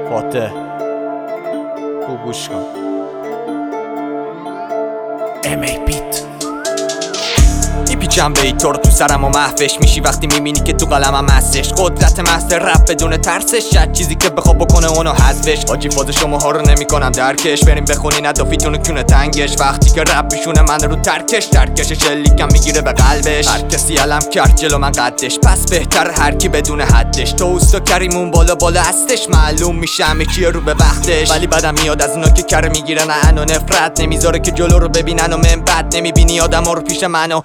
فاتح خوب گوش کن. میپیچم به تو رو تو سرم و محوش میشی وقتی میبینی که تو قلمم هستش. قدرت محض رپ بدون ترسش، شاید چیزی که بخواب بکنه اونو حذفش. حاجی فاز شماها رو نمیکنم درکش، بریم بخونین ادافیتونو کونه تنگش. وقتی که رپ میشونه من رو ترکش شلیکم میگیره به قلبش. هر کسی علم کرد جلو من قدش، پس بهتر هر کی بدون حدش. تو اوستا کریمون بالا هستش، معلوم میشه همه چیه رو به وقتش. ولی بعدم میاد از اونا که کره میگیرن و نفرت نمیذاره که جلو رو ببینن و من بد نمیبینی آدما رو پیش منو.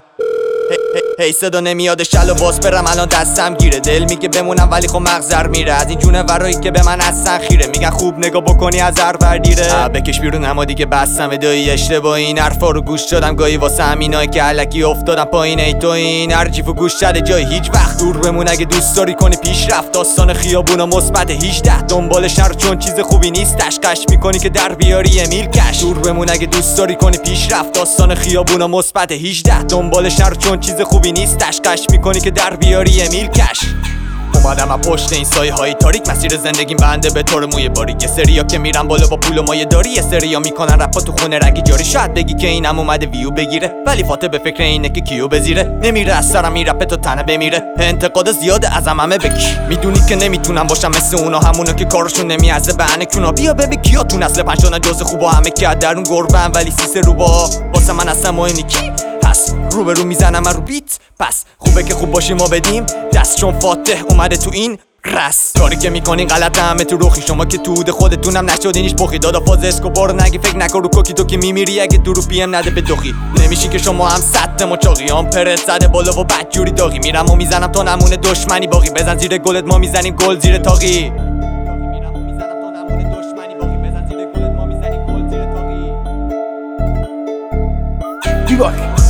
هی صدا نمیاد شلو باز برم الان دستم گیره. دل میگه بمونم ولی خب مغزر میره از این جونورایی که به من هستن خیره. میگن خوب نگاه بکنی از هر وردیره. بکش بیرون اما دیگه بستم ادایی اشتباهی. این حرفا رو گوش دادم گاهی واسه همینایی که الکی افتادم پایین. ای تو این هر جیفو گوش داده جای هیچ وقت دور بمون اگه دوست داری کنی پیشرفت. داستان خیابون و مثبت 18 دنبالش نرو چون چیز خوبی نیستش. قش میکنی که در بیاری امیل کش. دور بمون اگه دوست داری کنی پیشرفت. داستان خیابون و مثبت 18 دنبالش نرو چون چیز خوبی نیستش. قش میکنی که در بیاری امیل کش. اومدم از پشت این سایه های تاریک، مسیر زندگیم بنده به طور موی باریک. یه سریا که میرن بالا با پول و مایه داری، یه سریا میکنن رپا تو خونه رگی جاری. شاید بگی که اینم اومده ویو بگیره، ولی فاتح به فکر اینه که کیو بزیره. نمیره از سرم این رپه تا تنه بمیره. انتقاد زیاده ازم همه بکی، میدونی که نمیتونم باشم مثل اونا، همونا که کارشون نمیازه بهانه کونا. بیا ببین کیا تو نسل پنجانه جز خوبا، همه که درون گربن ولی سیسه رو با واسه من اصلا مهم کی پس رو میزنم رو بیت. پس خوبه که خوب باشیم ما بدیم دست، چون فاتح اومده تو این رس. کاری که میکنین غلط همه تو روخی، شما که تو خودتونم نشدینیش بخی. دادا فاز اسکوبار نگی فکر نکن رو کوکی تو که میمیری اگه درو پی ام نده به دخی. نمیشی که شما هم سطح مچاقی هم پرت زده بالا و بدجوری داغی. میرم و میزنم تا نمونه دشمنی باقی، بزن زیر گلت ما میزنیم گل زیر تاقی. دیوار